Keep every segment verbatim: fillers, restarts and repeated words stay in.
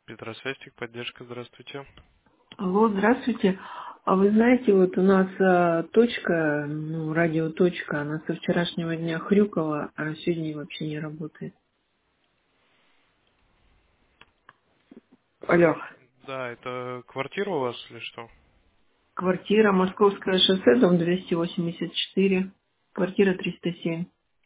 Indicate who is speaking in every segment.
Speaker 1: Петросвязь, поддержка, здравствуйте.
Speaker 2: Алло, здравствуйте. А вы знаете, вот у нас а, точка, ну, радиоточка, она со вчерашнего дня хрюкала, а сегодня вообще не работает. Алло.
Speaker 1: Да, это квартира у вас или что?
Speaker 2: Квартира, Московское шоссе, дом двести восемьдесят четыре, квартира триста семь.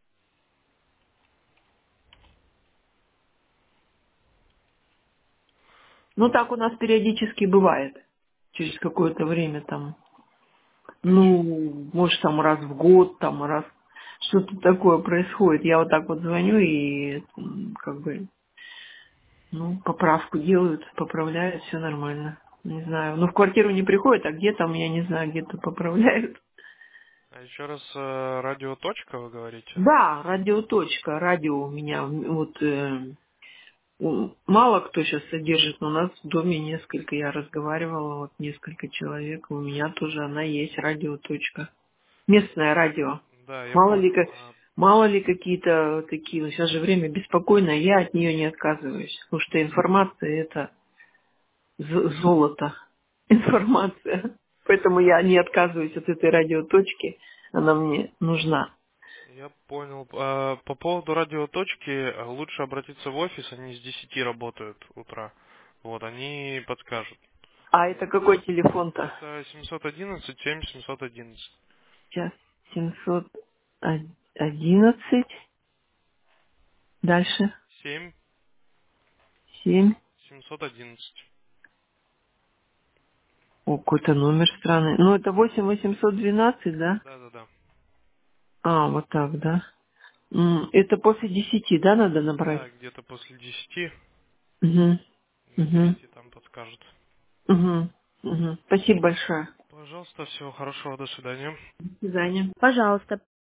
Speaker 2: Ну,
Speaker 1: А,
Speaker 2: так у нас периодически бывает. Через какое-то время там,
Speaker 1: то есть,
Speaker 2: ну, может, там раз в год, там раз что-то такое происходит. Я вот так вот звоню и м, как бы ну, поправку делают, поправляют, все нормально. Не знаю. Ну, в квартиру не приходят, а где там, я не знаю, где-то поправляют.
Speaker 1: а еще раз э, радиоточка, вы говорите?
Speaker 2: Да, радиоточка, радио у меня, вот, э, м, мало кто сейчас содержит, но у нас в доме несколько, я разговаривала, вот, несколько человек, у меня тоже она есть, радиоточка. Местное радио.
Speaker 1: Да, я
Speaker 2: Мало ли,
Speaker 1: понял.
Speaker 2: как,
Speaker 1: А,
Speaker 2: мало ли какие-то такие, ну, сейчас же время беспокойное, я от нее не отказываюсь, потому что информация это з- золото, информация. Поэтому я не отказываюсь от этой радиоточки, она мне нужна.
Speaker 1: Я понял. А, по поводу радиоточки, э, лучше обратиться в офис, они с десяти работают утра. Вот, они подскажут.
Speaker 2: А это
Speaker 1: Вот.
Speaker 2: какой телефон-то?
Speaker 1: Это семьсот одиннадцать семь семьсот одиннадцать.
Speaker 2: Сейчас семьсот одиннадцать, дальше
Speaker 1: семь
Speaker 2: семь.
Speaker 1: семьсот одиннадцать.
Speaker 2: О, какой-то номер странный. Ну, это восемь восемьсот двенадцать, да?
Speaker 1: Да, да, да.
Speaker 2: А, вот так, да. М, Это после десяти, да, надо набрать?
Speaker 1: Да, где-то после десяти.
Speaker 2: Угу, угу,
Speaker 1: Наберите, там подскажут.
Speaker 2: угу, угу. Спасибо большое.
Speaker 1: Пожалуйста, всего хорошего, до свидания.
Speaker 2: До свидания. Пожалуйста.